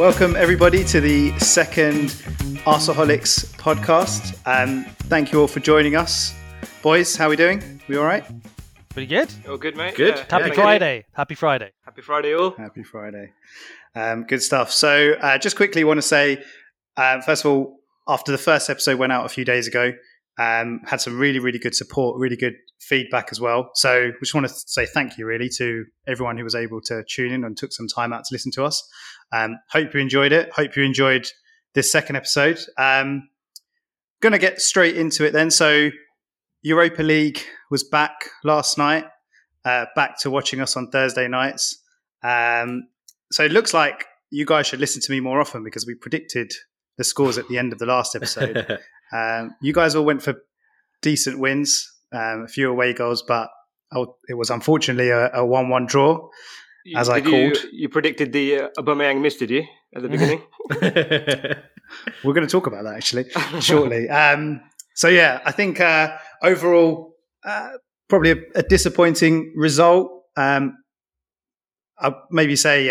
Welcome everybody to the second Arsaholics podcast. Thank you all for joining us. Boys, how are we doing? We all right? Pretty good. All good, mate. Good. Happy Friday. Happy Friday. Happy Friday, all. Happy Friday. Good stuff. So just quickly want to say, first of all, after the first episode went out a few days ago, had some really, really good support, really good feedback as well. So we just want to say thank you really to everyone who was able to tune in and took some time out to listen to us. Hope you enjoyed it. Hope you enjoyed this second episode. Going to get straight into it then. So Europa League was back last night, back to watching us on Thursday nights. So it looks like you guys should listen to me more often because we predicted the scores at the end of the last episode. You guys all went for decent wins, a few away goals, but it was unfortunately a 1-1 draw, as I called. You predicted the Aubameyang miss, did you, at the beginning? We're going to talk about that actually shortly. So yeah, I think overall probably a disappointing result. I'll maybe say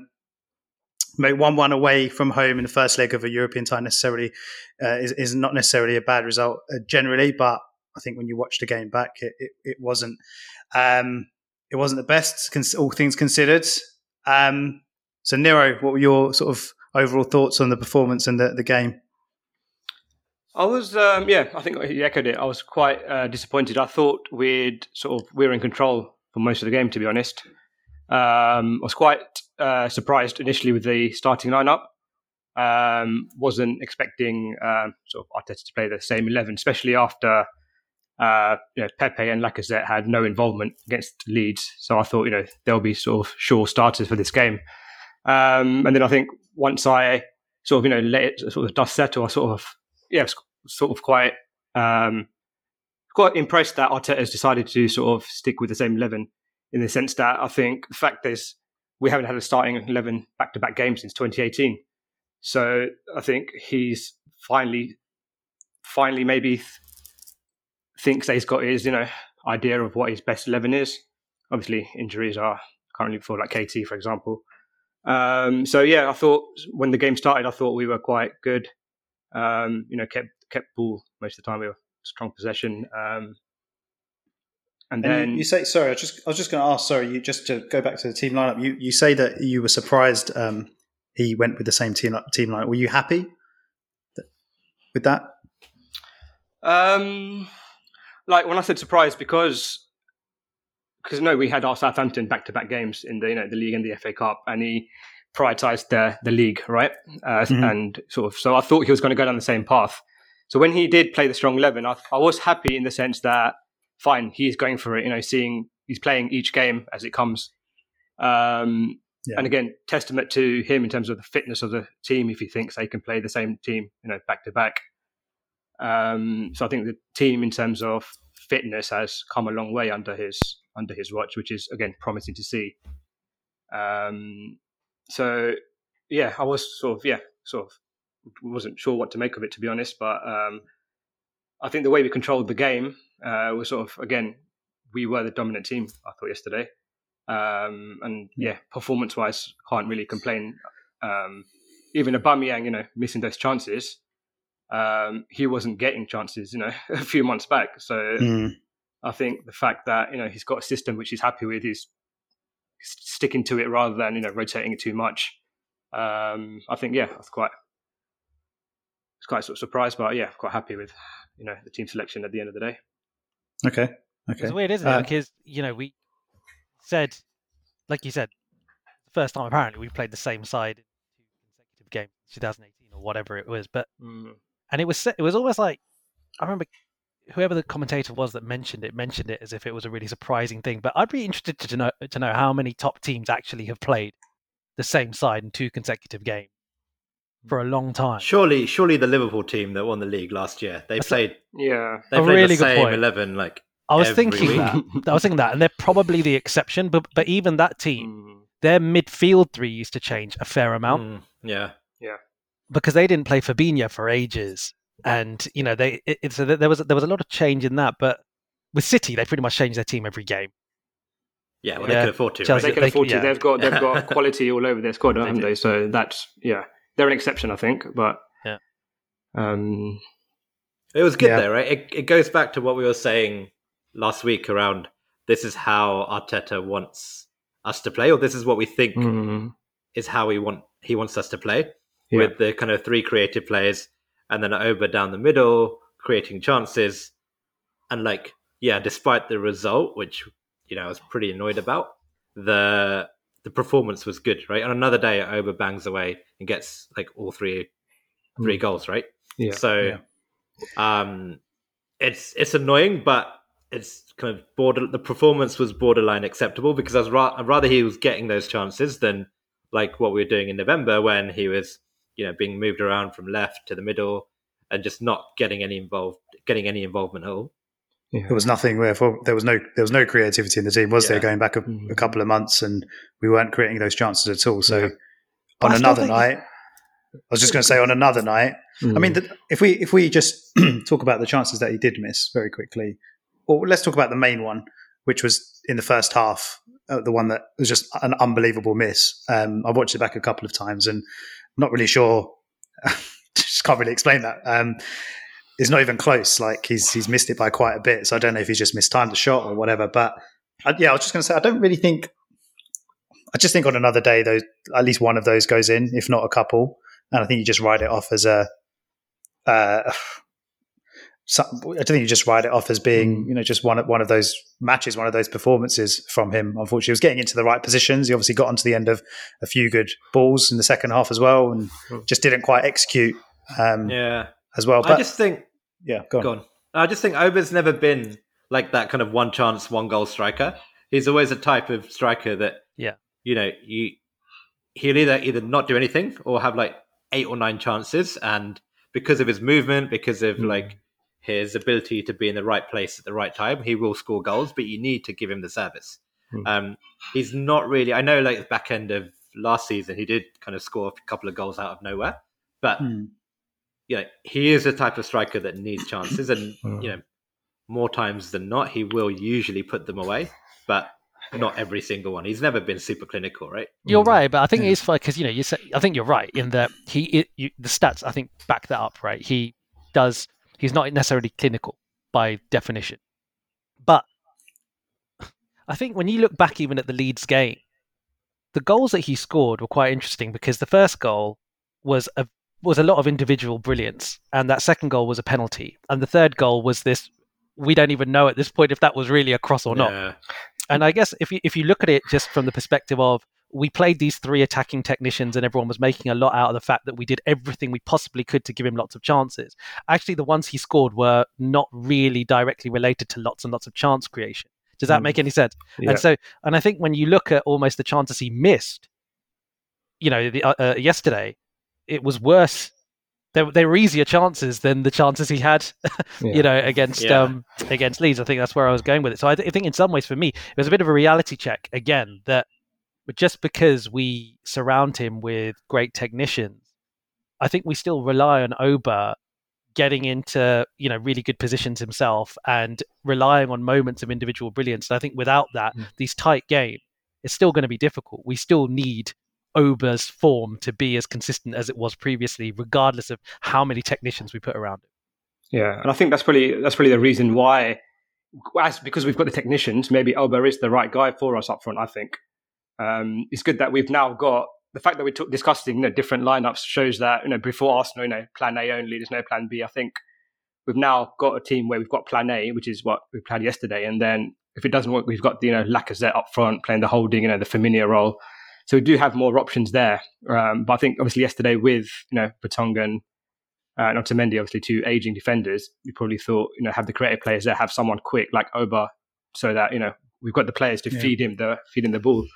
1-1 away from home in the first leg of a European tie necessarily is not necessarily a bad result generally, but I think when you watch the game back, it wasn't the best, all things considered. So Nero, what were your sort of overall thoughts on the performance and the game? I was, I think you echoed it. I was quite disappointed. I thought we were in control for most of the game, to be honest. I was quite surprised initially with the starting lineup. Wasn't expecting sort of Arteta to play the same 11, especially after Pepe and Lacazette had no involvement against Leeds. So I thought there'll be sort of sure starters for this game. And then I think once I sort of let it sort of dust settle, I was quite impressed that Arteta has decided to sort of stick with the same 11. In the sense that I think the fact is we haven't had a starting 11 back-to-back games since 2018. So I think he's finally maybe thinks that he's got his idea of what his best 11 is. Obviously, injuries are currently for like KT, for example. I thought when the game started, I thought we were quite good. Kept ball most of the time. We were strong possession. And then you say, sorry, I was just going to ask, sorry, you just to go back to the team lineup. You say that you were surprised he went with the same team lineup. Were you happy with that? Like when I said surprised, because no, we had our Southampton back-to-back games in the the league and the FA Cup, and he prioritised the league, right? And so I thought he was going to go down the same path. So when he did play the strong 11, I was happy in the sense that. Fine, he's going for it, he's playing each game as it comes. And again, testament to him in terms of the fitness of the team if he thinks they can play the same team, back to back. So I think the team in terms of fitness has come a long way under his watch, which is again promising to see. I was sort of wasn't sure what to make of it, to be honest, but I think the way we controlled the game was sort of, again, we were the dominant team, I thought, yesterday. Performance-wise, can't really complain. Even Aubameyang, missing those chances, he wasn't getting chances, a few months back. So I think the fact that, he's got a system which he's happy with, he's sticking to it rather than, rotating it too much. I think, I was quite sort of surprised, but quite happy with, the team selection at the end of the day. Okay. It's weird, isn't it? Because, we said, like you said, the first time apparently we played the same side in 2 consecutive games, 2018 or whatever it was. But and it was almost like, I remember whoever the commentator was that mentioned it as if it was a really surprising thing. But I'd be interested to know how many top teams actually have played the same side in 2 consecutive games for a long time. Surely the Liverpool team that won the league last year, they played a really the same good point. 11 like I was every thinking week. that, and they're probably the exception. But even that team, their midfield three used to change a fair amount. Yeah. Because they didn't play Fabinho for ages, and so there was a lot of change in that. But with City, they pretty much changed their team every game. Yeah, well, they can afford to. Chelsea, they can afford to. Yeah. They've got quality all over their squad, haven't they? So that's they're an exception, I think. But it was good though, right? It goes back to what we were saying last week around this is how Arteta wants us to play, or this is what we think is how he wants us to play, with the kind of three creative players and then Oba down the middle creating chances. And despite the result, which I was pretty annoyed about, the performance was good, right? On another day, Oba bangs away and gets all three goals, right? Yeah. So it's annoying, but it's kind of the performance was borderline acceptable, because I'd rather he was getting those chances than like what we were doing in November when he was being moved around from left to the middle and just not getting any involvement at all. There was nothing there was no creativity in the team, was there? Going back a couple of months, and we weren't creating those chances at all. So on another night, I was just going to say, on another night, I mean, if we just talk about the chances that he did miss very quickly, or let's talk about the main one, which was in the first half, the one that was just an unbelievable miss. I watched it back a couple of times, and I'm not really sure. Just can't really explain that. It's not even close. Like he's missed it by quite a bit. So I don't know if he's just mistimed the shot or whatever. But I was just going to say, I don't really think. I just think on another day, at least one of those goes in, if not a couple. And I think you just write it off as I don't think you just write it off as being, just one of those matches, one of those performances from him. Unfortunately, he was getting into the right positions. He obviously got onto the end of a few good balls in the second half as well, and just didn't quite execute. As well. But I just think, go on. I just think Oba's never been like that kind of one chance, one goal striker. He's always a type of striker that, he'll either not do anything or have 8 or 9 chances, and because of his movement, because of his ability to be in the right place at the right time, he will score goals, but you need to give him the service. He's not really, I know the back end of last season, he did kind of score a couple of goals out of nowhere, but he is a type of striker that needs chances, and more times than not, he will usually put them away, but not every single one. He's never been super clinical, right? You're right, but I think it's fun because you said, I think you're right in that the stats I think back that up, right? He's not necessarily clinical by definition, but I think when you look back even at the Leeds game, the goals that he scored were quite interesting, because the first goal was a lot of individual brilliance, and that second goal was a penalty, and the third goal was this. We don't even know at this point if that was really a cross or not. And I guess if you look at it just from the perspective of, we played these 3 attacking technicians and everyone was making a lot out of the fact that we did everything we possibly could to give him lots of chances. Actually, the ones he scored were not really directly related to lots and lots of chance creation. Does that make any sense? Yeah. And I think when you look at almost the chances he missed, yesterday, it was worse. They were easier chances than the chances he had, against Leeds. I think that's where I was going with it. So I think in some ways for me, it was a bit of a reality check again, that just because we surround him with great technicians, I think we still rely on Oba getting into really good positions himself and relying on moments of individual brilliance. And I think without that, these tight games, it's still going to be difficult. We still need Oba's form to be as consistent as it was previously, regardless of how many technicians we put around it. Yeah, and I think that's probably the reason why, because we've got the technicians, maybe Oba is the right guy for us up front. I think it's good that we've now got the fact that we took discussing different lineups shows that before Arsenal, plan A only, there's no plan B. I think we've now got a team where we've got plan A, which is what we played yesterday, and then if it doesn't work, we've got Lacazette up front playing the holding, the Firmino role. So we do have more options there. But I think obviously yesterday with, Vertonghen and Otamendi, obviously 2 aging defenders, we probably thought, have the creative players there, have someone quick like Oba, so that, we've got the players to feed him the ball.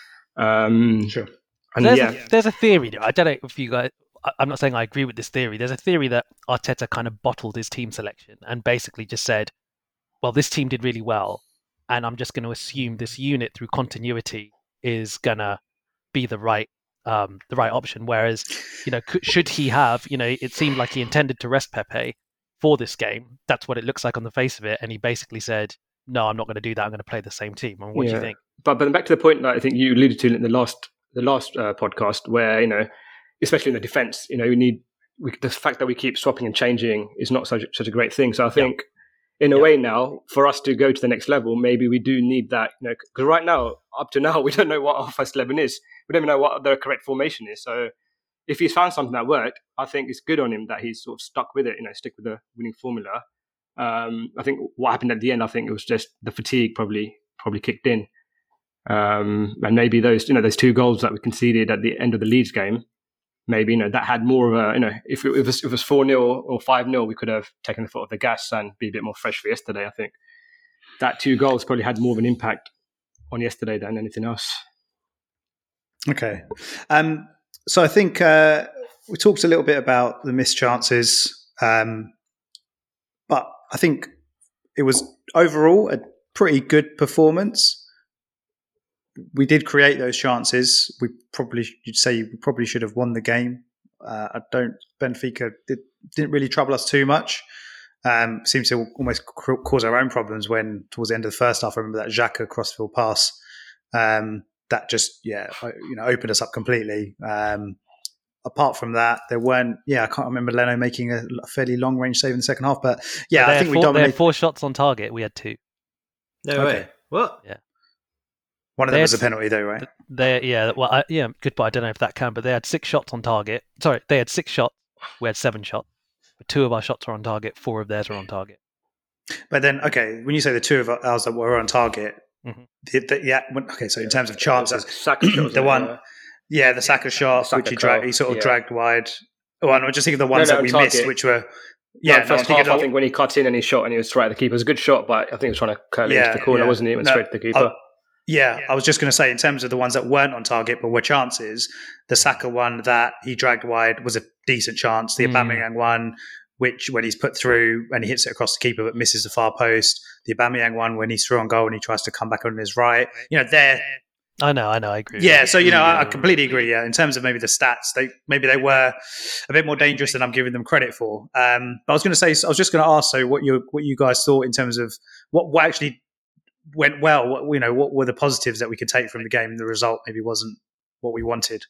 Sure. And there's a theory. I don't know if you guys, I'm not saying I agree with this theory. There's a theory that Arteta kind of bottled his team selection and basically just said, well, this team did really well, and I'm just going to assume this unit through continuity is going to be the right option. Whereas, should he have, it seemed like he intended to rest Pepe for this game. That's what it looks like on the face of it. And he basically said, no, I'm not going to do that. I'm going to play the same team. And what do you think? But back to the point that I think you alluded to in the last podcast, where especially in the defense, the fact that we keep swapping and changing is not such a great thing. So I think, in a way now, for us to go to the next level, maybe we do need that. Because right now, up to now, we don't know what our first 11 is. We don't even know what the correct formation is. So if he's found something that worked, I think it's good on him that he's sort of stuck with it. Stick with the winning formula. I think what happened at the end, I think it was just the fatigue probably kicked in, and maybe those 2 goals that we conceded at the end of the Leeds game, maybe that had more of a if it was 4-0 or 5-0, we could have taken the foot off the gas and be a bit more fresh for yesterday. I think that 2 goals probably had more of an impact on yesterday than anything else. Okay, so I think we talked a little bit about the missed chances, but I think it was overall a pretty good performance. We did create those chances. You'd say we probably should have won the game. Benfica didn't really trouble us too much. Seemed to almost cause our own problems when towards the end of the first half, I remember that Xhaka crossfield pass that just opened us up completely. Apart from that, there weren't. I can't remember Leno making a fairly long range save in the second half, but I think we dominated. They had 4 shots on target. We had 2. No way. What? Yeah. One of them was a penalty, though, right? Good, but I don't know if that can. But they had 6 shots on target. Sorry, they had 6 shots. We had 7 shots. But 2 of our shots were on target. 4 of theirs were on target. But then, when you say the 2 of ours that were on target, so in terms of chances, the one. The Saka shot, which he sort of dragged wide. Oh, and I just think of the ones that we missed, which were... first half, I think when he cut in and he shot and he was right at the keeper, it was a good shot, but I think he was trying to curl it into the corner, wasn't he? It went straight to the keeper. I was just going to say, in terms of the ones that weren't on target but were chances, the Saka one that he dragged wide was a decent chance. The Aubameyang one, which when he's put through and he hits it across the keeper but misses the far post. The Aubameyang one when he's through on goal and he tries to come back on his right. They're... I know, I agree. Yeah, so I completely agree. Yeah, in terms of maybe the stats, they were a bit more dangerous than I'm giving them credit for. But I was just going to ask, so what you guys thought in terms of what actually went well. What were the positives that we could take from the game? The result maybe wasn't what we wanted.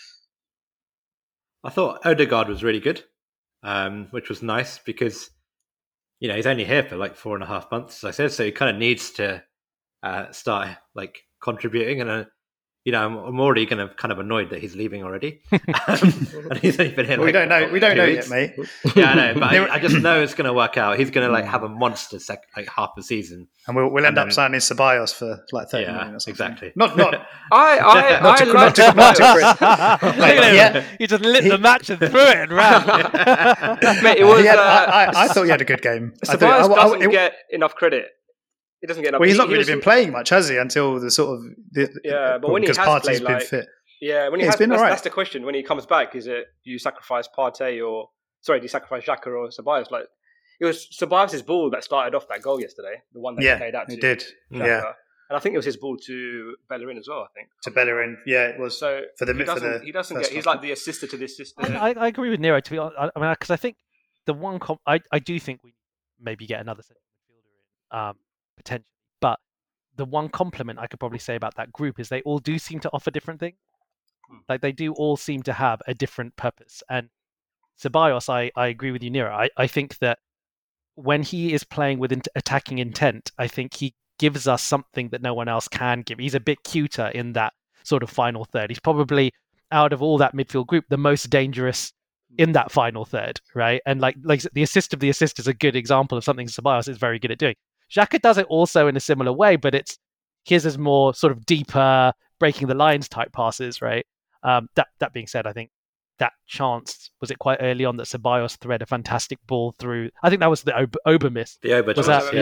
I thought Odegaard was really good, which was nice because he's only here for like 4.5 months, as I said, so he kind of needs to start contributing, and I'm already kind of annoyed that he's leaving already. And he's only been here. We don't know yet, mate. Yeah, I know, but I just know it's going to work out. He's going to have a monster half a season, and we'll end up signing Ceballos for 30 million or something. Exactly. Not. I love Chris. He just lit the match and threw it and ran. Mate, it was. I thought he had a good game. Ceballos doesn't get enough credit. He doesn't get enough. Well, he's not really been playing much, has he? Until the sort of but when he has Partey's played, been fit. Yeah, when he has been, that's the question. When he comes back, is it do you sacrifice Partey do you sacrifice Xhaka or Ceballos? It was Ceballos' ball that started off that goal yesterday, the one that he played out to. It did. Xhaka. Yeah, and I think it was his ball to Bellerin as well. I think to Bellerin, it was. So he doesn't get. He's like the assister to the assistant. I agree with Nero. To be honest, I mean, because I think the one I do think we maybe get another central midfielder in potentially, but the one compliment I could probably say about that group is they all do seem to offer different things. Like they do all seem to have a different purpose. And Ceballos, I agree with you, Nero. I think that when he is playing with attacking intent, I think he gives us something that no one else can give. He's a bit cuter in that sort of final third. He's probably, out of all that midfield group, the most dangerous in that final third, right? And like the assist of the assist is a good example of something Ceballos is very good at doing. Xhaka does it also in a similar way, but his is more sort of deeper, breaking the lines type passes, right? That being said, I think that chance, was it quite early on that Ceballos thread a fantastic ball through? I think that was the Ober miss. The Ober was chance.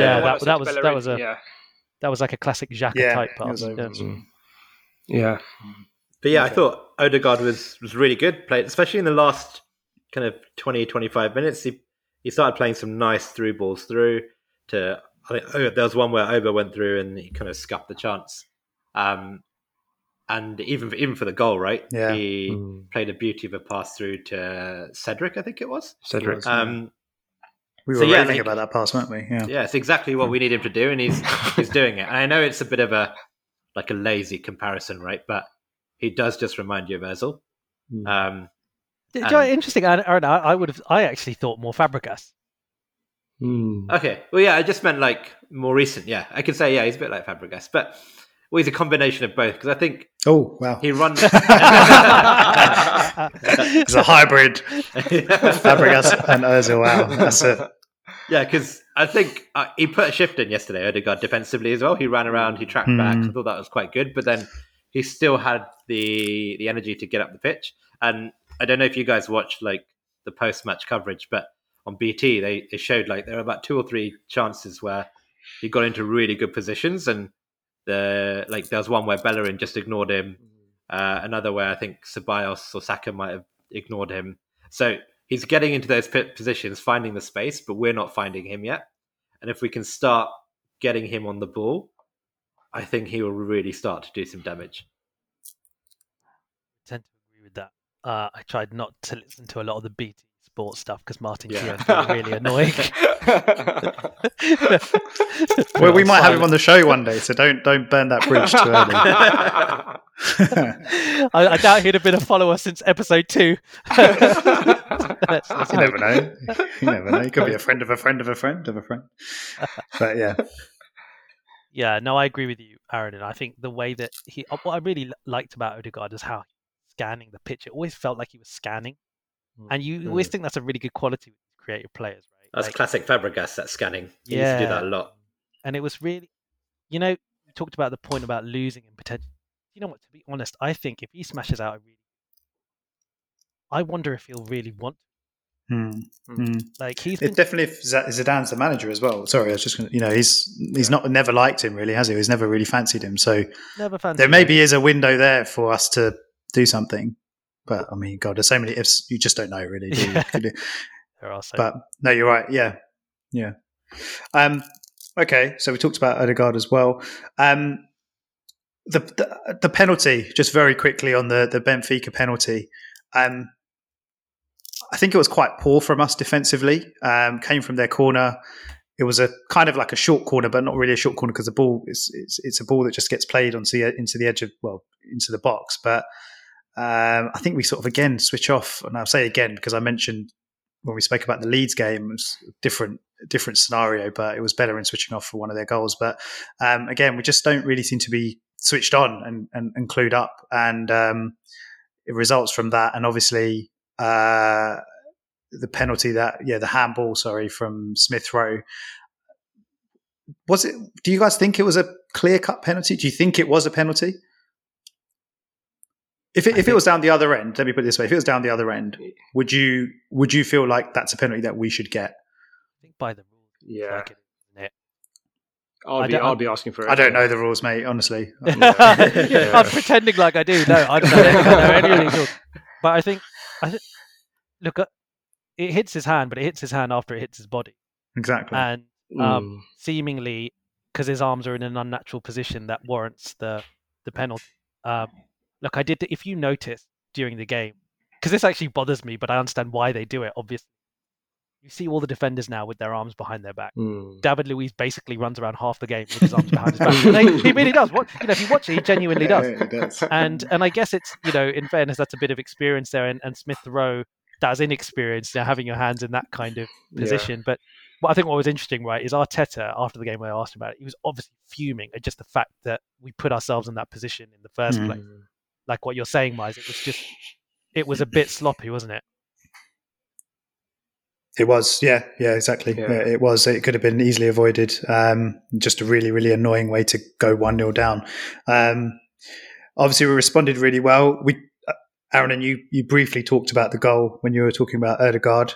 That was like a classic Xhaka type pass. Yeah. But I thought Odegaard was really good, played especially in the last kind of 20-25 minutes. He started playing some nice through balls through to. I think there was one where Ober went through and he kind of scuffed the chance. And even for the goal, right? Yeah. He played a beauty of a pass through to Cedric, I think it was. Cedric. We were raving about that pass, weren't we? Yeah, it's exactly what we need him to do, and he's doing it. And I know it's a bit of a lazy comparison, right? But he does just remind you of Ozil. Interesting, Aaron. I actually thought more Fabregas. Okay, well, yeah, I just meant more recent. Yeah, I could say he's a bit like Fabregas, but he's a combination of both because I think. Oh wow! He runs. It's a hybrid. Fabregas and Ozil. Wow, that's it. Yeah, because I think he put a shift in yesterday, Odegaard, defensively as well. He ran around, he tracked back. I thought that was quite good. But then he still had the energy to get up the pitch. And I don't know if you guys watched the post-match coverage, but on BT, they showed there were about 2 or 3 chances where he got into really good positions. And there was one where Bellerin just ignored him. Another where I think Ceballos or Saka might have ignored him. So he's getting into those positions, finding the space, but we're not finding him yet. And if we can start getting him on the ball, I think he will really start to do some damage. I tend to agree with that. I tried not to listen to a lot of the BT Sports stuff because Martin Keown's really annoying. Well, we might have him on the show one day, so don't burn that bridge too early. I doubt he'd have been a follower since episode 2. You never know. He could be a friend of a friend of a friend of a friend. But yeah. Yeah, no, I agree with you, Aaron. And I think the way that what I really liked about Odegaard is how he was scanning the pitch. It always felt like he was scanning. And you always think that's a really good quality with creative players, right? That's classic Fabregas, that scanning. He used to do that a lot. And it was really, you talked about the point about losing and potential. You know what, to be honest, I think if he smashes out I wonder if he'll really want to. It's definitely if Zidane's the manager as well. Sorry, I was just going to, he's never liked him really, has he? He's never really fancied him. So there maybe is a window there for us to do something. But I mean, God, there's so many ifs. You just don't know, really. Do you? There are so. But no, you're right. Yeah. Okay, so we talked about Odegaard as well. The penalty, just very quickly on the Benfica penalty. I think it was quite poor from us defensively. Came from their corner. It was a kind of like a short corner, but not really a short corner because the ball it's a ball that just gets played into the edge of into the box, but. I think we sort of again switch off, and I'll say again because I mentioned when we spoke about the Leeds game, it was a different scenario, but it was Bellerin switching off for one of their goals. But again, we just don't really seem to be switched on and clued up, and it results from that. And obviously, the penalty the handball, from Smith Rowe. Was it? Do you guys think it was a clear-cut penalty? Do you think it was a penalty? If it was down the other end, let me put it this way: if it was down the other end, would you feel like that's a penalty that we should get? I think by the rules, yeah. Like I'll be asking for it. I don't know the rules, mate. Honestly, I'm pretending like I do. No, I don't know any of these rules. But I think, look, it hits his hand, but it hits his hand after it hits his body. Exactly, and seemingly because his arms are in an unnatural position that warrants the penalty. Look, I did. If you notice during the game, because this actually bothers me, but I understand why they do it. Obviously, you see all the defenders now with their arms behind their back. David Luiz basically runs around half the game with his arms behind his back. He really does. If you watch it, he genuinely does. Yeah, he does. And I guess it's in fairness, that's a bit of experience there, and Smith Rowe, that's inexperience. Having your hands in that kind of position, but. But I think what was interesting, right, is Arteta, after the game when I asked him about it, he was obviously fuming at just the fact that we put ourselves in that position in the first place. Like what you're saying, Miles, it was a bit sloppy, wasn't it? It was, yeah, exactly. Yeah. It was. It could have been easily avoided. Just a really, really annoying way to go 1-0 down. Obviously, we responded really well. Aaron and you briefly talked about the goal when you were talking about Odegaard.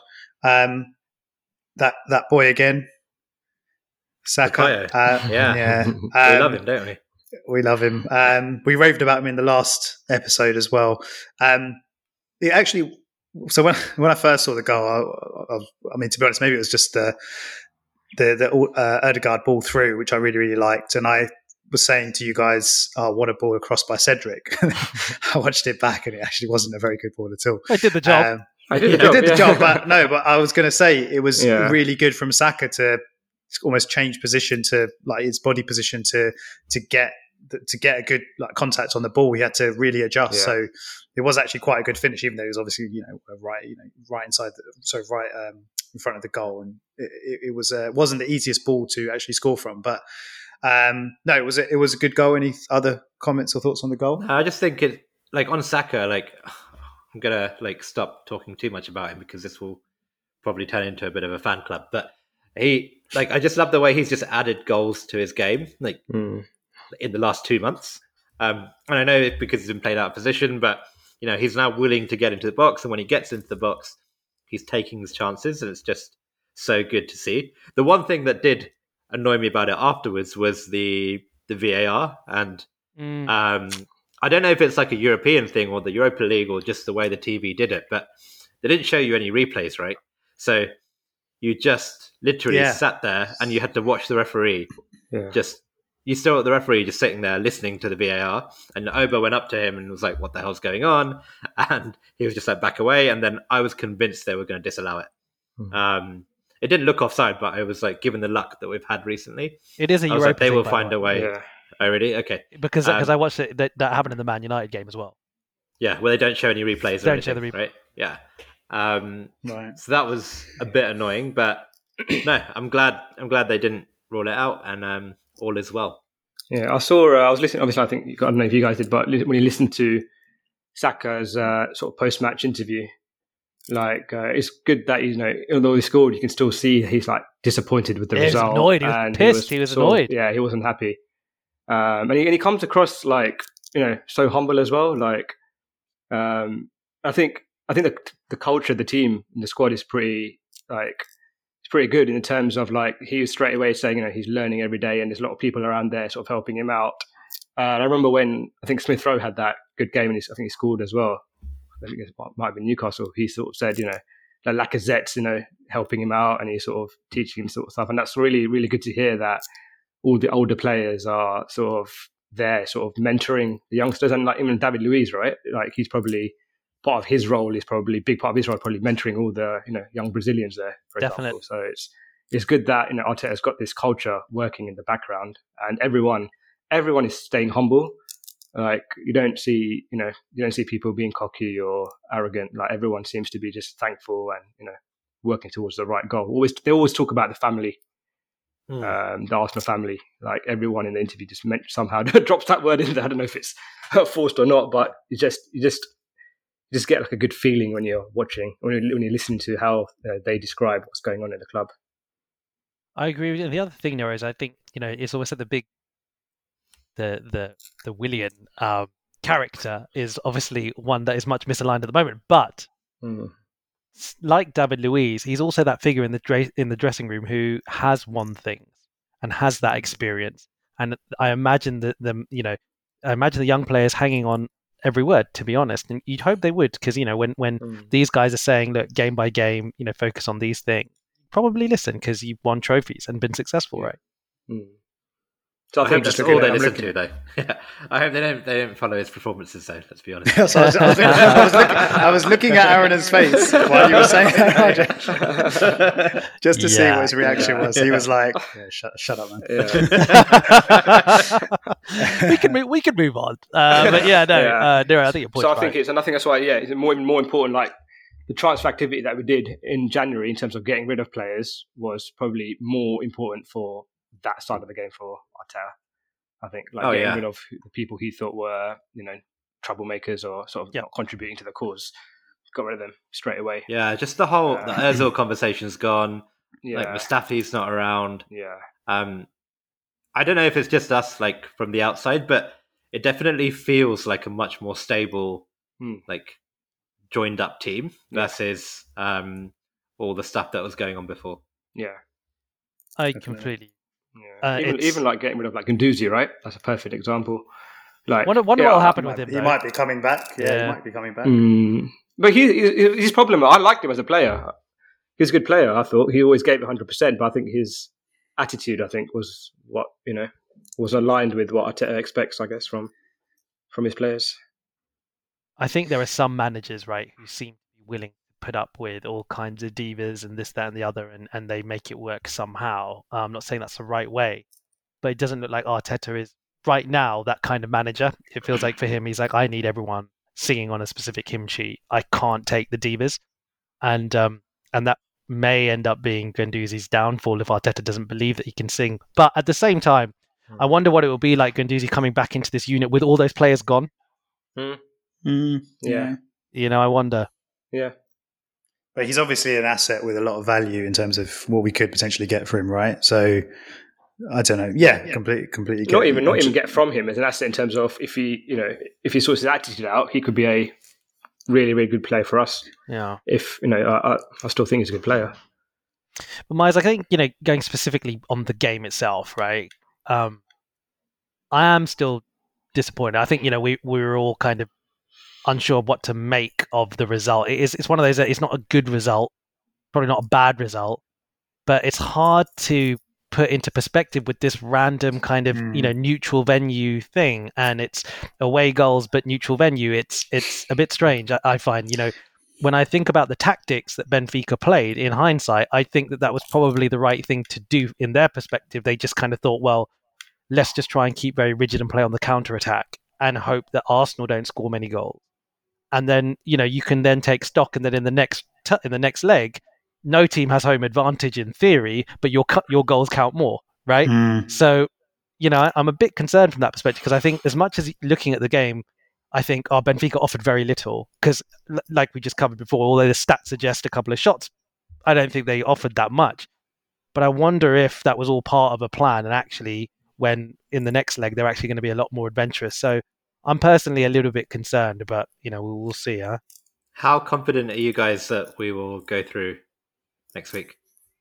That boy again, Saka. We love him, don't we? We love him. We raved about him in the last episode as well. It actually. So when I first saw the goal, I mean, to be honest, maybe it was just the Odegaard ball through, which I really, really liked, and I was saying to you guys, what a ball across by Cedric. I watched it back and it actually wasn't a very good ball at all. I did the job. I did the job, but I was going to say it was really good from Saka to almost change position to like his body position to get a good like contact on the ball. He had to really adjust. Yeah. So it was actually quite a good finish, even though it was obviously right inside, in front of the goal, and it wasn't the easiest ball to actually score from. But no, it was a good goal. Any other comments or thoughts on the goal? I just think it like on Saka, like I'm gonna like stop talking too much about him because this will probably turn into a bit of a fan club. But I just love the way he's just added goals to his game, like in the last 2 months. And I know it's because he's been played out of position, but he's now willing to get into the box, and when he gets into the box, he's taking his chances, and it's just so good to see. The one thing that did annoy me about it afterwards was the VAR, and I don't know if it's like a European thing or the Europa League or just the way the TV did it, but they didn't show you any replays, right? So you just literally sat there and you had to watch the referee. Yeah. You saw the referee just sitting there listening to the VAR, and Oba went up to him and was like, "What the hell's going on?" And he was just like, "Back away." And then I was convinced they were going to disallow it. Mm-hmm. It didn't look offside, but I was like, given the luck that we've had recently, it is a Europa like, they will find a way. Yeah. Oh, really? Okay. Because I watched it. That happened in the Man United game as well. Yeah, where they don't show any replays. Don't show the replay. Right? Yeah. Right. So that was a bit annoying, but no, I'm glad they didn't rule it out, and all is well. Yeah, I was listening. Obviously, I don't know if you guys did, but when you listened to Saka's sort of post-match interview, like it's good that although he scored, you can still see he's like disappointed with the result. He was annoyed. He was pissed. He was annoyed. He wasn't happy. And he comes across like so humble as well. Like I think the culture of the team and the squad is pretty good in terms of like he was straight away saying he's learning every day, and there's a lot of people around there sort of helping him out. And I remember when I think Smith Rowe had that good game, and I think he scored as well. I think it might have been Newcastle. He sort of said Lacazette's helping him out, and he's sort of teaching him sort of stuff, and that's really really good to hear that all the older players are sort of there, sort of mentoring the youngsters, and like even David Luiz, right? Like he's probably part of his role is probably big part of his role, probably mentoring all the young Brazilians there, for example. So it's good that Arteta's got this culture working in the background, and everyone is staying humble. Like you don't see people being cocky or arrogant. Like everyone seems to be just thankful and working towards the right goal. They always talk about the family. The Arsenal family, like everyone in the interview just somehow drops that word in there. I don't know if it's forced or not, but you just get like a good feeling when you're watching, when you listen to how they describe what's going on in the club. I agree with you. And the other thing, Nero, is I think it's always at the Willian character is obviously one that is much misaligned at the moment, but. Like David Luiz, he's also that figure in the dressing room who has won things and has that experience. And I imagine the young players hanging on every word, to be honest. And you'd hope they would, because when these guys are saying, look, game by game, focus on these things, probably listen because you've won trophies and been successful, right? So I think that's all they listen to, though. Yeah. I hope they don't follow his performances, though. Let's be honest. So I was looking at Aaron's face while you were saying that, just to see what his reaction was. He was like, "Shut up, man." Yeah. we can move on. But I think your point. So I think that's why. Yeah, it's more important. Like the transfer activity that we did in January in terms of getting rid of players was probably more important for that side of the game for Arteta. I think getting rid of the people he thought were troublemakers or sort of not contributing to the cause, got rid of them straight away. Yeah, just the whole the Ozil conversation's gone. Yeah. Like Mustafi's not around. Yeah. I don't know if it's just us like from the outside, but it definitely feels like a much more stable like joined up team versus all the stuff that was going on before. Yeah. I completely. Yeah. Even like getting rid of like Guendouzi, right? That's a perfect example. Like, wonder what will happen with him. He might be coming back. Yeah, he might be coming back. But his problem. I liked him as a player. He was a good player. I thought he always gave 100%. But I think his attitude, was what was aligned with what Arteta expects, I guess, from his players. I think there are some managers, right, who seem to be willing to put up with all kinds of divas and this, that, and the other, and they make it work somehow. I'm not saying that's the right way, but it doesn't look like Arteta is right now that kind of manager. It feels like for him, he's like, I need everyone singing on a specific hymn sheet. I can't take the divas, and that may end up being Guendouzi's downfall if Arteta doesn't believe that he can sing. But at the same time, I wonder what it will be like Guendouzi coming back into this unit with all those players gone. Yeah. I wonder. Yeah. But he's obviously an asset with a lot of value in terms of what we could potentially get for him, right? So I don't know. Yeah. Completely. Not even get from him as an asset in terms of if he sorts his attitude out, he could be a really, really good player for us. Yeah. If I still think he's a good player. But Myers, I think going specifically on the game itself, right? I am still disappointed. I think we were all kind of unsure of what to make of the result. It's one of those that it's not a good result, probably not a bad result, but it's hard to put into perspective with this random kind of neutral venue thing, and it's away goals but neutral venue. It's a bit strange. I find when I think about the tactics that Benfica played in hindsight, I think that was probably the right thing to do in their perspective. They just kind of thought, well, let's just try and keep very rigid and play on the counter attack and hope that Arsenal don't score many goals. And then you can then take stock, and then in the next leg, no team has home advantage in theory, but your goals count more, right? So, I'm a bit concerned from that perspective, because I think as much as looking at the game, I think Benfica offered very little, because like we just covered before, although the stats suggest a couple of shots, I don't think they offered that much. But I wonder if that was all part of a plan, and actually when in the next leg, they're actually going to be a lot more adventurous. So I'm personally a little bit concerned, but we'll see. Huh? How confident are you guys that we will go through next week?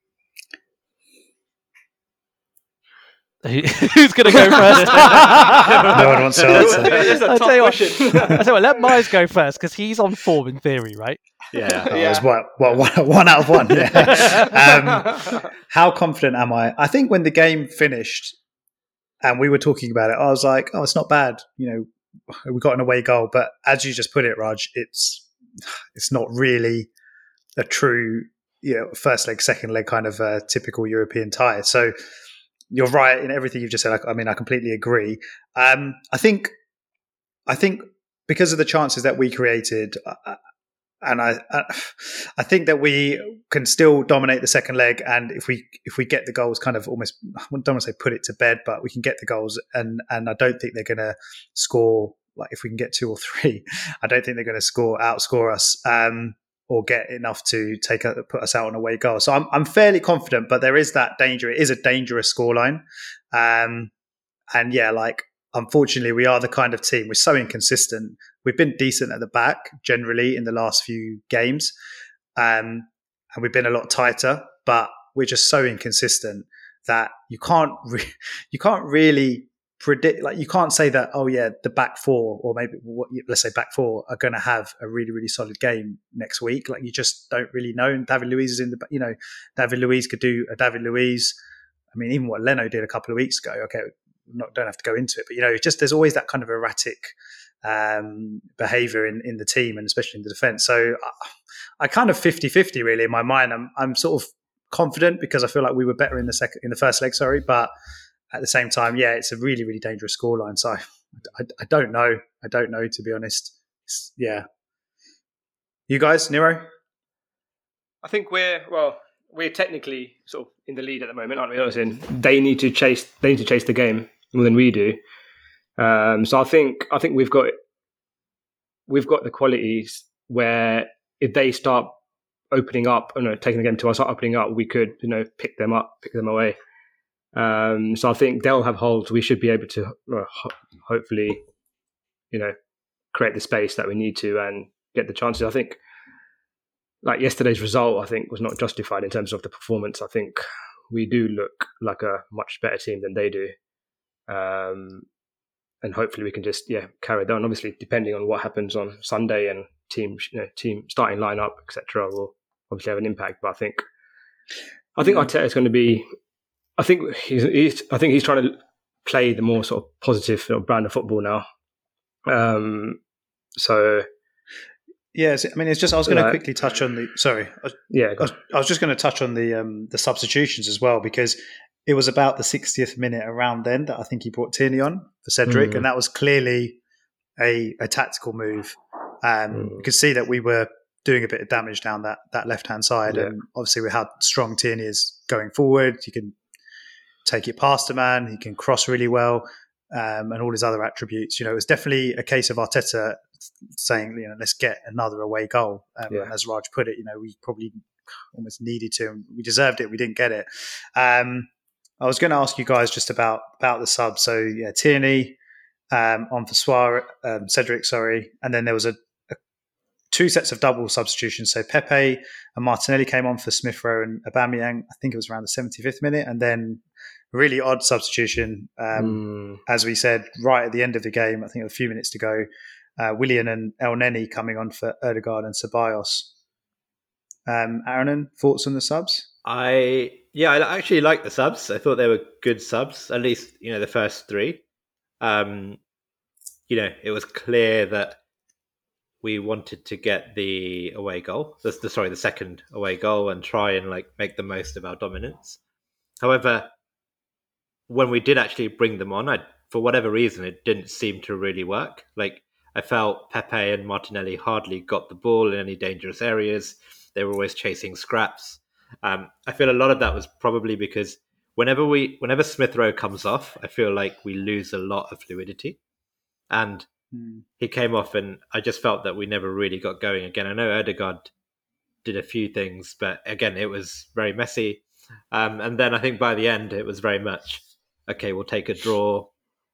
Who's going to go first? No one wants to answer. I'll tell you what, let Myers go first, because he's on form in theory, right? Yeah. It was one out of one. Yeah. How confident am I? I think when the game finished and we were talking about it, I was like, oh, it's not bad. We got an away goal, but as you just put it, Raj, it's not really a true, first leg, second leg kind of typical European tie. So you're right in everything you've just said. I completely agree. I think because of the chances that we created, and I think that we can still dominate the second leg, and if we get the goals, kind of almost, I don't want to say put it to bed, but we can get the goals, and I don't think they're going to score. Like if we can get 2 or 3, I don't think they're going to outscore us, or get enough to put us out on away goal. So I'm fairly confident, but there is that danger. It is a dangerous scoreline, and yeah, unfortunately, we are the kind of team, we're so inconsistent. We've been decent at the back really in the last few games, and we've been a lot tighter, but we're just so inconsistent that you can't really predict. You can't say that, oh yeah, the back four, or maybe let's say back four, are going to have a really, really solid game next week. You just don't really know. And David Luiz is in the, David Luiz could do a David Luiz. I mean, even what Leno did a couple of weeks ago. Okay, don't have to go into it, but just there's always that kind of erratic behavior in the team, and especially in the defense. So I kind of 50-50 really in my mind. I'm sort of confident because I feel like we were better in the first leg, but at the same time, yeah, it's a really, really dangerous scoreline. So I don't know. I don't know, to be honest. Yeah. You guys, Nero? I think we're technically sort of in the lead at the moment, aren't we? As in, they need to chase the game more than we do. So I think we've got the qualities where if they start opening up, taking the game to us, start opening up, we could pick them away. So I think they'll have holes. We should be able to hopefully, create the space that we need to and get the chances. I think yesterday's result, I think, was not justified in terms of the performance. I think we do look like a much better team than they do. And hopefully we can just carry that on. Obviously, depending on what happens on Sunday and team starting lineup, etc., will obviously have an impact. But I think Arteta is going to be. I think he's trying to play the more sort of positive brand of football now. So Yes, I mean, it's just I was going to quickly touch on the. Sorry, I was just going to touch on the substitutions as well, because it was about the 60th minute around then that I think he brought Tierney on for Cedric, and that was clearly a tactical move. You could see that we were doing a bit of damage down that left hand side, and obviously we had strong Tierney is going forward. He can take it past a man, he can cross really well, and all his other attributes. It was definitely a case of Arteta saying, let's get another away goal. As Raj put it, we probably almost needed to, and we deserved it. We didn't get it. I was going to ask you guys just about the sub. So Tierney on for Cedric, and then there was a two sets of double substitutions. So Pepe and Martinelli came on for Smith Rowe and Aubameyang. I think it was around the 75th minute, and then a really odd substitution, as we said, right at the end of the game. I think a few minutes to go. Willian and El Neni coming on for Ødegaard and Ceballos. Aaron, thoughts on the subs? I actually liked the subs. I thought they were good subs, at least the first three. It was clear that we wanted to get the away goal, the second away goal, and try and make the most of our dominance. However, when we did actually bring them on, for whatever reason, it didn't seem to really work. I felt Pepe and Martinelli hardly got the ball in any dangerous areas. They were always chasing scraps. I feel a lot of that was probably because whenever Smith Rowe comes off, I feel like we lose a lot of fluidity. And he came off, and I just felt that we never really got going again. I know Ødegaard did a few things, but again, it was very messy. And then I think by the end, it was very much, okay, we'll take a draw.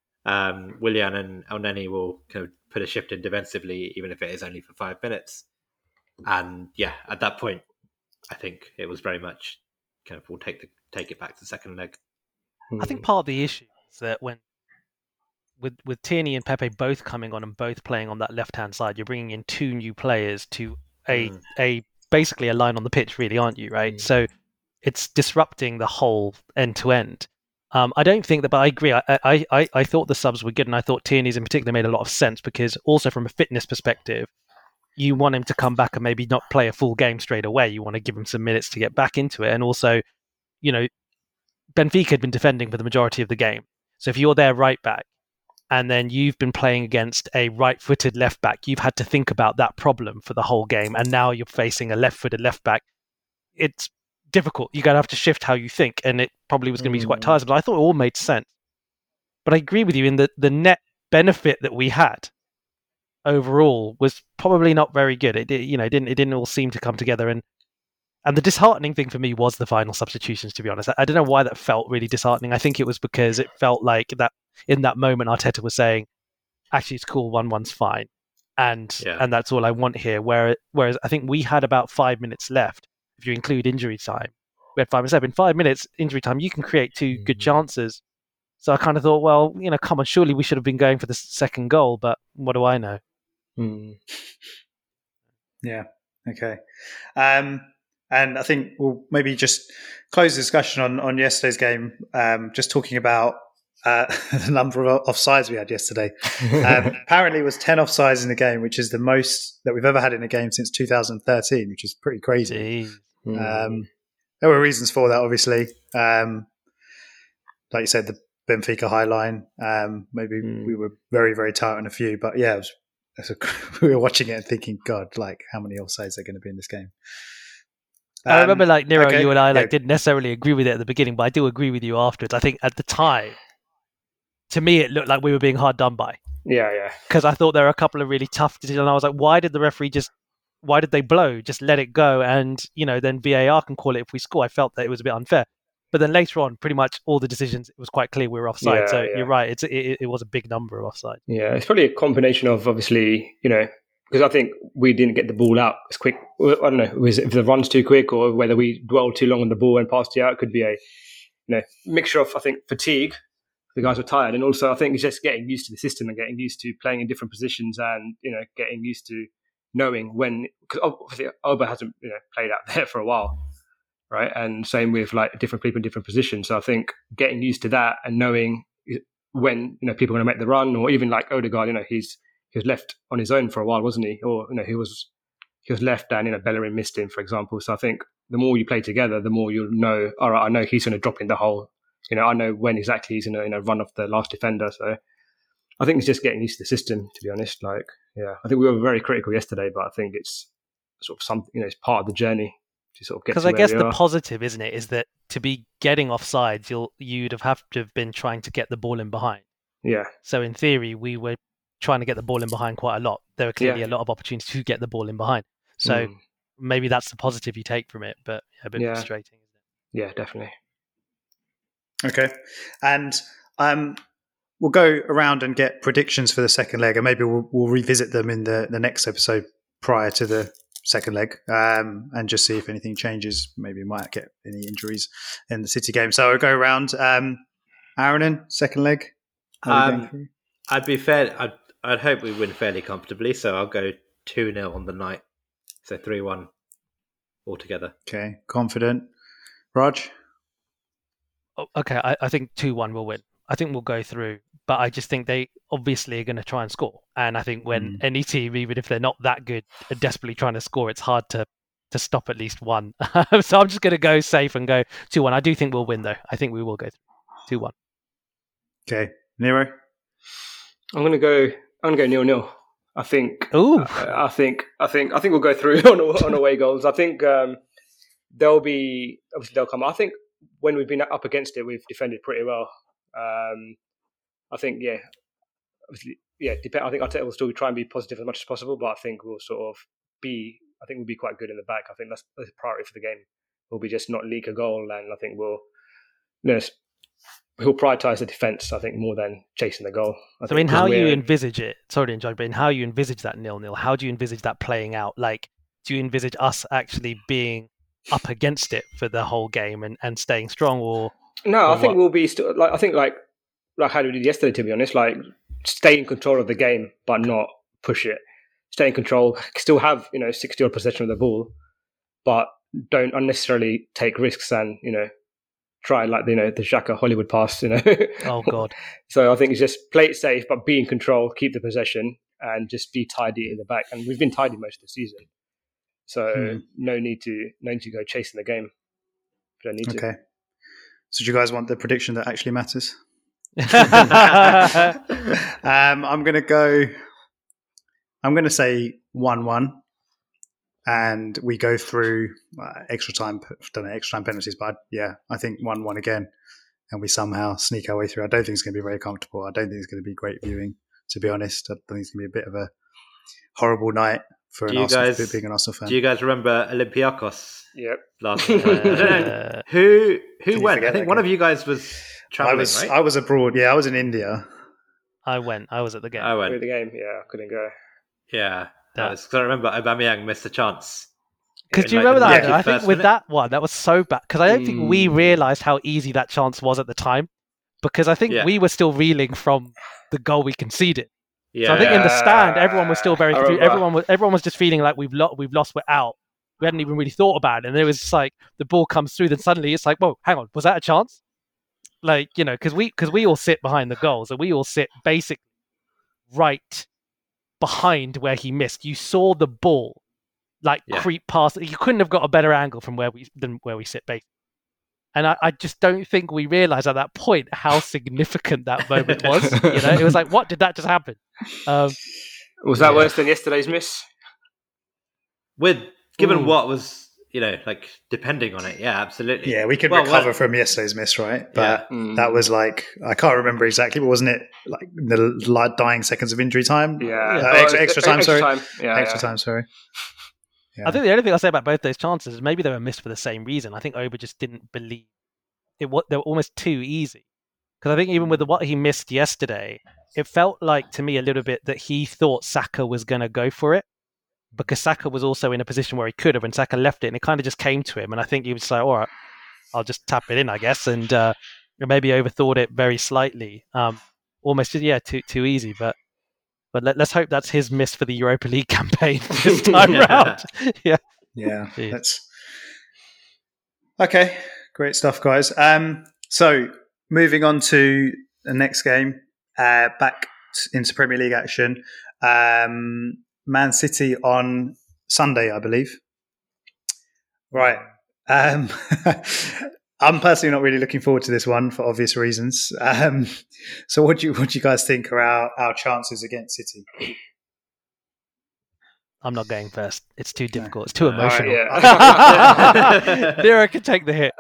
Willian and El Neni will kind of put a shift in defensively, even if it is only for 5 minutes. And at that point, I think it was very much kind of we'll take it back to the second leg. I think part of the issue is that when with Tierney and Pepe both coming on and both playing on that left hand side, you're bringing in two new players to a basically a line on the pitch, really, aren't you? Right, so it's disrupting the whole end to end. I don't think that, but I agree. I thought the subs were good, and I thought Tierney's in particular made a lot of sense, because also from a fitness perspective, you want him to come back and maybe not play a full game straight away. You want to give him some minutes to get back into it. And also, Benfica had been defending for the majority of the game. So if you're their right back and then you've been playing against a right-footed left back, you've had to think about that problem for the whole game. And now you're facing a left-footed left back. It's difficult. You're going to have to shift how you think, and it probably was going to be quite tiresome. But I thought it all made sense. But I agree with you in the net benefit that we had overall was probably not very good. It didn't all seem to come together, and the disheartening thing for me was the final substitutions. To be honest, I don't know why that felt really disheartening. I think it was because it felt like that in that moment Arteta was saying, "Actually, it's cool. 1-1's fine," and that's all I want here. Whereas I think we had about 5 minutes left. If you include injury time, we had 5 minutes left. In 5 minutes injury time, you can create two good chances. So I kind of thought, well, come on, surely we should have been going for the second goal, but what do I know? Yeah. Okay. And I think we'll maybe just close the discussion on yesterday's game, just talking about the number of offsides we had yesterday. Apparently it was 10 offsides in the game, which is the most that we've ever had in a game since 2013, which is pretty crazy. There were reasons for that, obviously. Like you said, the Benfica high line. Maybe we were very, very tight on a few, but we were watching it and thinking, God, how many offsides are going to be in this game? I remember, Nero, you and I didn't necessarily agree with it at the beginning, but I do agree with you afterwards. I think at the time, to me, it looked like we were being hard done by. Yeah. Because I thought there were a couple of really tough decisions, and I was like, why did the referee why did they blow? Just let it go, and then VAR can call it if we score. I felt that it was a bit unfair. But then later on, pretty much all the decisions, it was quite clear we were offside. You're right, it was a big number of offside. Yeah, it's probably a combination of, obviously, because I think we didn't get the ball out as quick. I don't know, if the run's too quick or whether we dwelled too long on the ball and passed it out. It could be a mixture of, I think, fatigue. The guys were tired, and also I think it's just getting used to the system and getting used to playing in different positions, and getting used to knowing when, because obviously Oba hasn't played out there for a while, right? And same with different people in different positions. So I think getting used to that and knowing when people are going to make the run, or even Ødegaard, he was left on his own for a while, wasn't he? Or he was he was left and Bellerin missed him, for example. So I think the more you play together, the more you'll know. All right, I know he's going to drop in the hole. I know when exactly he's going to run off the last defender. So I think it's just getting used to the system, to be honest. I think we were very critical yesterday, but I think it's sort of something. It's part of the journey to sort of get. Because I guess the positive, isn't it, is that to be getting offsides, you'd have to have been trying to get the ball in behind. Yeah. So in theory, we were trying to get the ball in behind quite a lot. There were clearly a lot of opportunities to get the ball in behind. So maybe that's the positive you take from it, but a bit frustrating, isn't it? Yeah, definitely. Okay. And we'll go around and get predictions for the second leg, and maybe we'll revisit them in the next episode prior to the second leg, and just see if anything changes. Maybe we might get any injuries in the City game. So I'll go around. Aaron, second leg. I'd be fair. I'd hope we win fairly comfortably, so I'll go 2-0 on the night. So 3-1 altogether. Okay, confident. Raj? Okay, I think 2-1 will win. I think we'll go through, but I just think they obviously are going to try and score. And I think when any team, even if they're not that good, are desperately trying to score, it's hard to stop at least one. So I'm just going to go safe and go 2-1. I do think we'll win, though. I think we will go 2-1. Okay, Nero? I'm going to go 0-0. I think. Ooh. I think we'll go through on away goals. I think they'll come. I think when we've been up against it, we've defended pretty well. I think, obviously, I think Arteta will still try and be positive as much as possible, but I think we'll we'll be quite good in the back. I think that's a priority for the game. We'll be just not leak a goal, and I think he'll prioritise the defence, I think, more than chasing the goal. So in how you envisage it, sorry to interrupt, but in how you envisage that 0-0, how do you envisage that playing out? Like, do you envisage us actually being up against it for the whole game and staying strong, or no? I think we'll be still like how we did yesterday. To be honest, like stay in control of the game, but not push it. Stay in control, still have 60-odd possession of the ball, but don't unnecessarily take risks and try like the Xhaka Hollywood pass. Oh God! So I think it's just play it safe, but be in control, keep the possession, and just be tidy in the back. And we've been tidy most of the season. So no need to go chasing the game. We don't need to. Okay. So do you guys want the prediction that actually matters? I'm going to say 1-1, and we go through extra time penalties. But I think 1-1 again, and we somehow sneak our way through. I don't think it's going to be very comfortable. I don't think it's going to be great viewing, to be honest. I think it's going to be a bit of a horrible night. For being an Arsenal fan. Do you guys remember Olympiakos? Yep. Last year? I don't know. Who went? I think one of you guys was traveling, right? I was abroad. Yeah, I was in India. I went. I was at the game. I went. At the game, I couldn't go. Yeah. Because I remember Aubameyang missed a chance. Because do you remember that? I think with that one, that was so bad. Because I don't think we realised how easy that chance was at the time. Because I think we were still reeling from the goal we conceded. Yeah. So I think in the stand, everyone was still very confused. Everyone was just feeling like we've lost, we're out. We hadn't even really thought about it, and it was just like the ball comes through, then suddenly it's like, whoa, hang on, was that a chance? Like because we all sit behind the goals, and we all sit basically right behind where he missed. You saw the ball creep past. You couldn't have got a better angle from where we sit, basically. And I just don't think we realised at that point how significant that moment was. It was like, what did that just happen? Was that worse than yesterday's miss? Given what was, depending on it, absolutely. Yeah, we could recover from yesterday's miss, right? But that was I can't remember exactly, but wasn't it like the dying seconds of injury time? Yeah. Extra time, sorry. Extra time, sorry. I think the only thing I'll say about both those chances is maybe they were missed for the same reason. I think Oba just didn't believe it. They were almost too easy. Because I think even with what he missed yesterday, it felt like to me a little bit that he thought Saka was going to go for it. Because Saka was also in a position where he could have, and Saka left it, and it kind of just came to him. And I think he was like, all right, I'll just tap it in, I guess. And maybe overthought it very slightly. Almost, too easy. But let's hope that's his miss for the Europa League campaign this time round. Yeah. That's okay. Great stuff, guys. So moving on to the next game, back into Premier League action. Man City on Sunday, I believe. Right. I'm personally not really looking forward to this one for obvious reasons. So what do you guys think are our chances against City? I'm not going first. It's too difficult. It's too emotional. Nero can take the hit.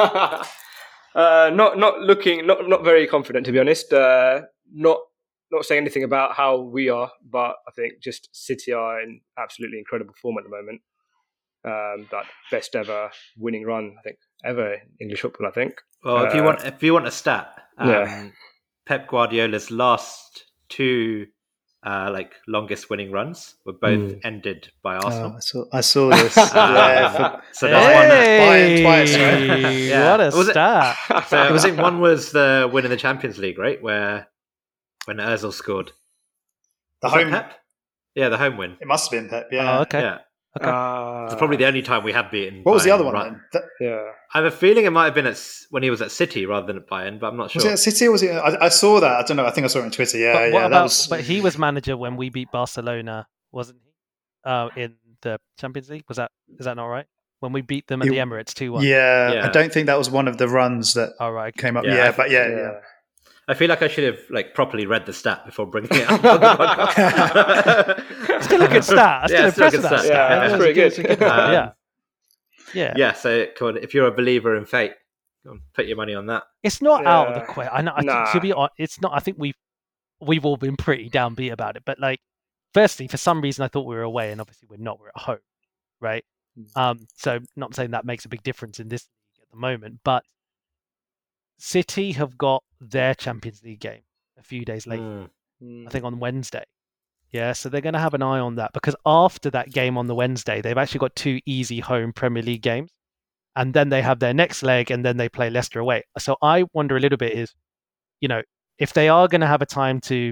Not very confident, to be honest. Not saying anything about how we are, but I think just City are in absolutely incredible form at the moment. That best ever winning run, I think, ever in English football, I think. Well, if you want a stat, Pep Guardiola's last two longest winning runs were both ended by Arsenal. I saw this. So that's one Bayern twice, right? Yeah. What a stat! So I think one was the win in the Champions League, right? When Ozil scored. The home Pep? Yeah, the home win. It must have been Pep. Yeah. Oh, okay. Yeah. It's probably the only time we have beaten. What was the Bayern other one then? I have a feeling it might have been when he was at City rather than at Bayern, but I'm not sure. Was it at City or was it? I saw that. I don't know. I think I saw it on Twitter. Yeah, But he was manager when we beat Barcelona, wasn't he? In the Champions League, is that not right? When we beat them at the Emirates 2-1. Yeah, I don't think that was one of the runs that came up. Yeah. I feel like I should have properly read the stat before bringing it up on the podcast. Still a good stat. Still impressive that stat. Yeah, that's pretty good. Yeah. So come on, if you're a believer in fate, put your money on that. It's not out of the question. I know. To be honest, it's not. I think we've all been pretty downbeat about it. But firstly, for some reason, I thought we were away, and obviously we're not. We're at home, right? So not saying that makes a big difference in this league at the moment, but City have got their Champions League game a few days later. I think on Wednesday. Yeah, so they're going to have an eye on that because after that game on the Wednesday, they've actually got 2 easy home Premier League games. And then they have their next leg and then they play Leicester away. So I wonder a little bit is, if they are going to have a time to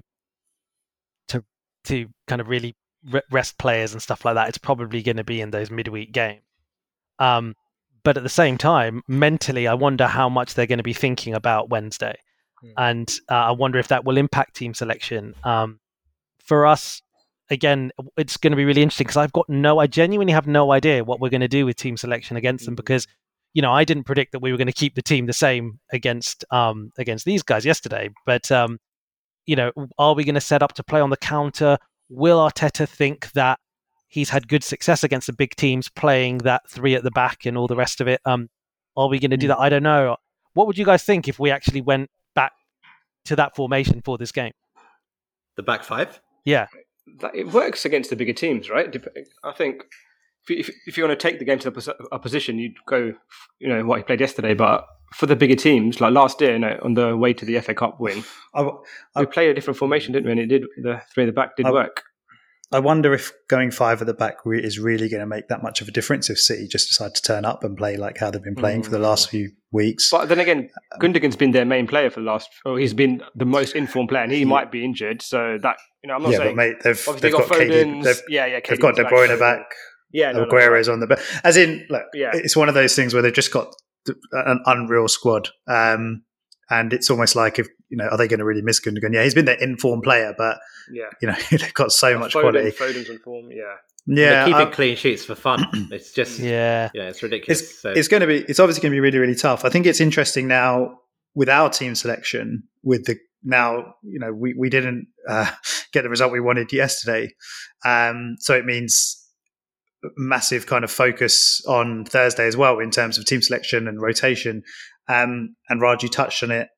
kind of really rest players and stuff like that, it's probably going to be in those midweek games. But at the same time, mentally, I wonder how much they're going to be thinking about Wednesday. And I wonder if that will impact team selection. For us, again, it's going to be really interesting because I genuinely have no idea what we're going to do with team selection against them because, I didn't predict that we were going to keep the team the same against these guys yesterday. But, are we going to set up to play on the counter? Will Arteta think that he's had good success against the big teams playing that 3 at the back and all the rest of it? Are we going to do that? I don't know. What would you guys think if we actually went back to that formation for this game? The back 5? Yeah. It works against the bigger teams, right? I think if you want to take the game to the opposition, you'd go, what he played yesterday. But for the bigger teams, like last year, on the way to the FA Cup win, we played a different formation, didn't we? And it did. The 3 at the back did work. I wonder if going 5 at the back is really going to make that much of a difference if City just decide to turn up and play like how they've been playing for the last few weeks. But then again, Gundogan's been their main player for the last. He's been the most informed player, and he might be injured. So that I'm not saying. But mate, they've got Foden. They've got De Bruyne back. Aguero's on the bench. As in, look, it's one of those things where they've just got an unreal squad. And it's almost like are they going to really miss Gundogan? Yeah, he's been their informed player, but they've got so much quality. Foden's in form, they're keeping clean sheets for fun. It's just it's ridiculous. It's obviously going to be really, really tough. I think it's interesting now with our team selection. We didn't get the result we wanted yesterday, so it means massive kind of focus on Thursday as well in terms of team selection and rotation. And Raj, you touched on it.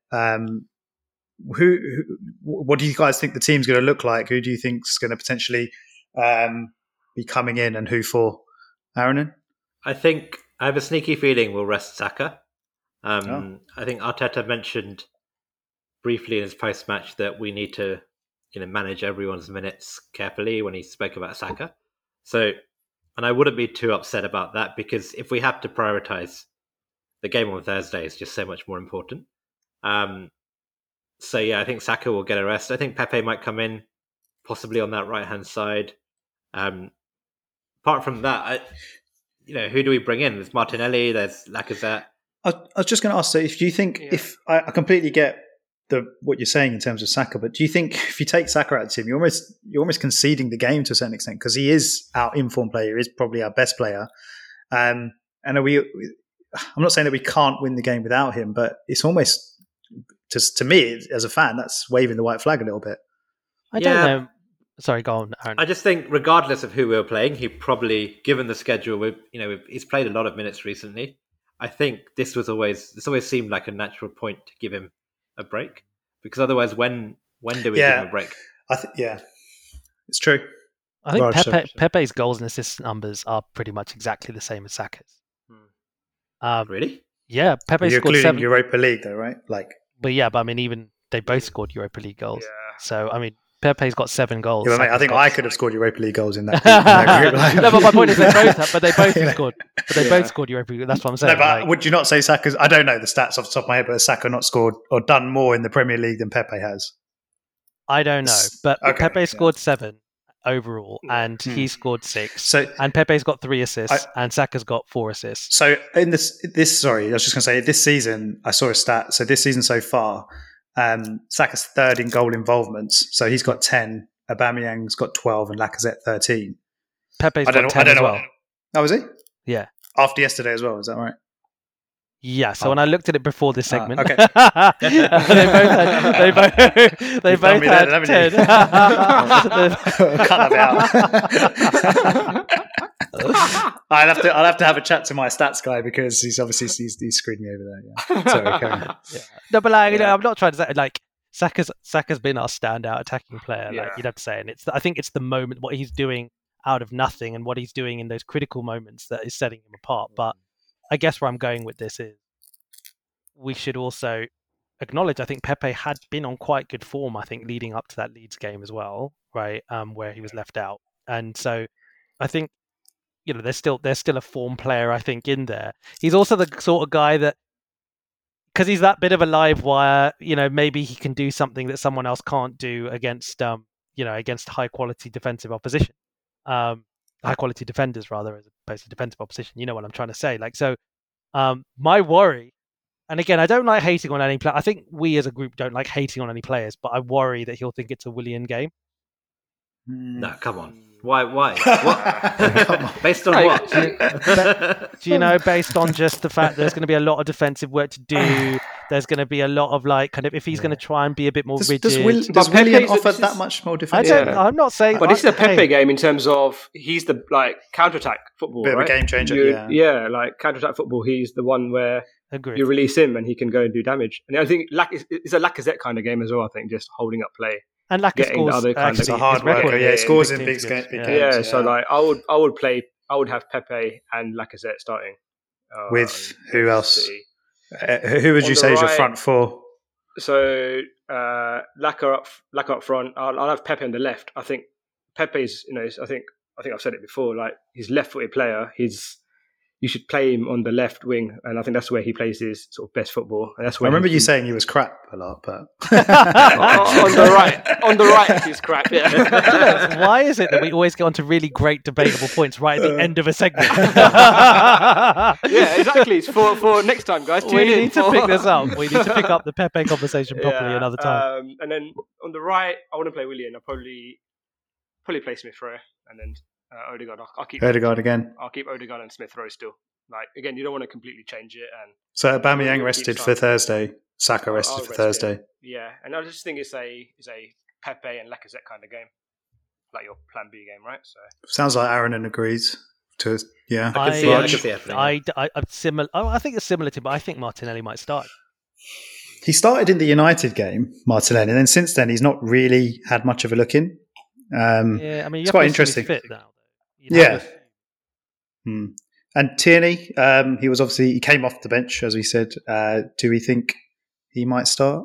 What do you guys think the team's going to look like? Who do you think is going to potentially be coming in, and who for? Aaron? I think I have a sneaky feeling we'll rest Saka. I think Arteta mentioned briefly in his post-match that we need to, manage everyone's minutes carefully when he spoke about Saka. So, and I wouldn't be too upset about that because if we have to prioritise, the game on Thursday is just so much more important. I think Saka will get a rest. I think Pepe might come in, possibly on that right-hand side. Apart from that, who do we bring in? There's Martinelli, there's Lacazette. I was just going to ask, so if you think, if I completely get what you're saying in terms of Saka, but do you think if you take Saka out of the team, you're almost conceding the game to a certain extent because he is our informed player, he is probably our best player, and I'm not saying that we can't win the game without him, but it's almost to me as a fan that's waving the white flag a little bit. I don't know. Sorry, go on, Aaron. I just think, regardless of who we were playing, he probably, given the schedule, he's played a lot of minutes recently. I think this always seemed like a natural point to give him a break, because otherwise, when do we give him a break? It's true. I think Pepe's goals and assist numbers are pretty much exactly the same as Saka's. Really? Yeah, Pepe You're scored including 7 Europa League, though, right? But I mean, even they both scored Europa League goals. Yeah. So I mean, Pepe's got 7 goals. Yeah, mate, I think I could have scored Europa League goals in that group. No, but my point is they both have scored. But they both scored Europa League. That's what I'm saying. No, but would you not say Saka's? I don't know the stats off the top of my head, but has Saka not scored or done more in the Premier League than Pepe has? I don't know, but Pepe scored 7 overall, and he scored 6. And Pepe's got 3 assists, and Saka's got 4 assists. So in this, sorry, I was just going to say, this season I saw a stat. So this season so far, Saka's third in goal involvements. So he's got 10. Aubameyang's got 12, and Lacazette 13. Pepe's got 10 as well. Oh, was he? Yeah. After yesterday as well. Is that right? Yeah, so when I looked at it before this segment, okay. they both had 10. Cut that out. I'll have to have a chat to my stats guy because he's screwed me over there. Yeah. Sorry, Karen. Yeah. No, but I'm not trying to say Saka's been our standout attacking player. You'd have to say, and I think it's the moment, what he's doing out of nothing, and what he's doing in those critical moments that is setting him apart. But I guess where I'm going with this is we should also acknowledge, I think Pepe had been on quite good form, I think, leading up to that Leeds game as well, right? Where he was left out. And so I think, there's still a form player, I think, in there. He's also the sort of guy that, because he's that bit of a live wire, maybe he can do something that someone else can't do against high quality defensive opposition. High quality defenders rather, as opposed to defensive opposition. You know what I'm trying to say. My worry, and again, I don't like hating on any player. I think we as a group don't like hating on any players, but I worry that he'll think it's a Willian game. No, come on. Why? What? Based on what? Based on just the fact there's going to be a lot of defensive work to do. There's going to be a lot of if he's going to try and be a bit more rigid. Does Willian offer that much more defense? I'm not saying. But this is a Pepe game in terms of he's the counter-attack football, bit of a game changer. Counter-attack football. He's the one where Agreed. You release him and he can go and do damage. And I think it's a Lacazette kind of game as well. I think just holding up play. And Lacazette scores he's a hard worker. Yeah, he scores in big games. Yeah, so I would have Pepe and Lacazette starting. With who else? Who would you say is your front four? So Laka up front. I'll have Pepe on the left. I think Pepe's. I think I've said it before. He's left-footed player. You should play him on the left wing, and I think that's where he plays his sort of best football. And that's where I remember you saying he was crap a lot, but on the right, he's crap. Yeah. Why is it that we always get onto really great debatable points right at the end of a segment? Yeah, exactly. It's for next time, guys. We need to pick this up. We need to pick up the Pepe conversation properly another time. And then on the right, I want to play Willian. I'll probably play Smith Rowe, and then. Odegaard. I'll keep Odegaard again. I'll keep Odegaard and Smith Rowe still. Again, you don't want to completely change it. And so Aubameyang rested for Thursday. Saka rested for Thursday. Yeah, and I just think it's a Pepe and Lacazette kind of game, like your Plan B game, right? So sounds like Aaron agrees. I think it's similar to, but I think Martinelli might start. He started in the United game, Martinelli, and then since then he's not really had much of a look in. It's quite interesting. Fit now. And Tierney, he came off the bench, as we said. Do we think he might start?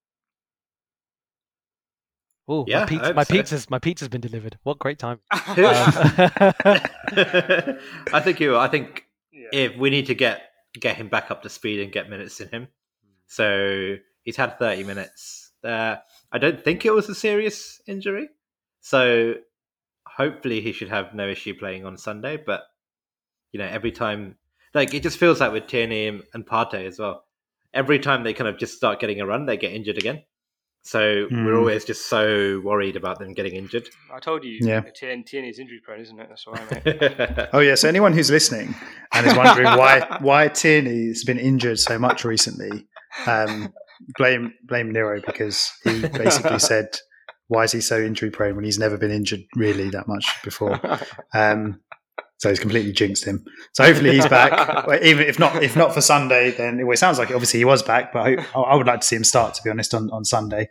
Oh, yeah, my pizza's been delivered. What great time! I think you. I think if we need to get him back up to speed and get minutes in him, so he's had 30 minutes. I don't think it was a serious injury. So hopefully he should have no issue playing on Sunday. But, every time, it just feels like with Tierney and Partey as well, every time they kind of just start getting a run, they get injured again. So we're always just so worried about them getting injured. I told you, Tierney is injury prone, isn't it? That's why, mate. Oh yeah. So anyone who's listening and is wondering why Tierney has been injured so much recently, blame Nero, because he basically said, "Why is he so injury prone when he's never been injured really that much before?" So he's completely jinxed him. So hopefully he's back. Even if not for Sunday, then it sounds like obviously he was back. But I would like to see him start, to be honest, on Sunday.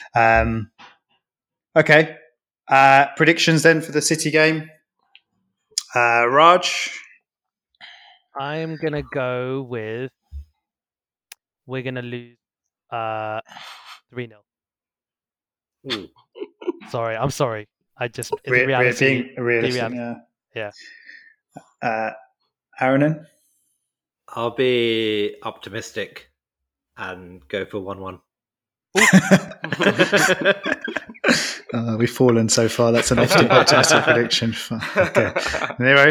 Okay. Predictions then for the City game. Raj? I'm going to go with we're going to lose 3-0. I'm sorry. I just... Realistic, yeah. Aaronen? I'll be optimistic and go for 1-1. We've fallen so far. That's an optimistic prediction. Okay. Nero?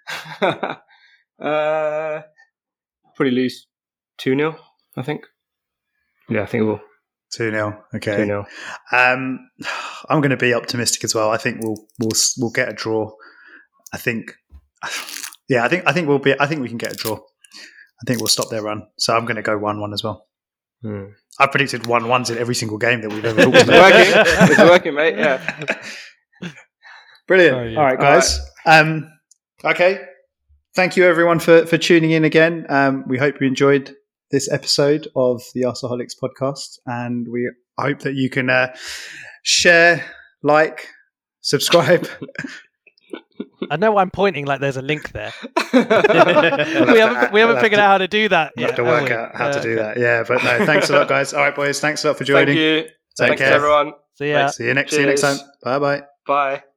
Probably lose 2-0, I think. Yeah, I think we'll. 2-0. Okay. 2-0. I'm going to be optimistic as well. I think we'll get a draw. I think we can get a draw. I think we'll stop their run. So I'm going to go 1-1 as well. I've predicted 1-1s in every single game that we've ever talked about. It's working, mate. Yeah. Brilliant. All right, guys. Okay. Thank you, everyone, for tuning in again. We hope you enjoyed this episode of the Arsaholics podcast, and we hope that you can share, like, subscribe. I know I'm pointing like there's a link there. we haven't figured out how to do that yet. Have to work out how to do that. Yeah, but no, thanks a lot, guys. All right, boys. Thanks a lot for joining. Thank you. Take care, everyone. See ya. See you next time. Bye-bye. Bye.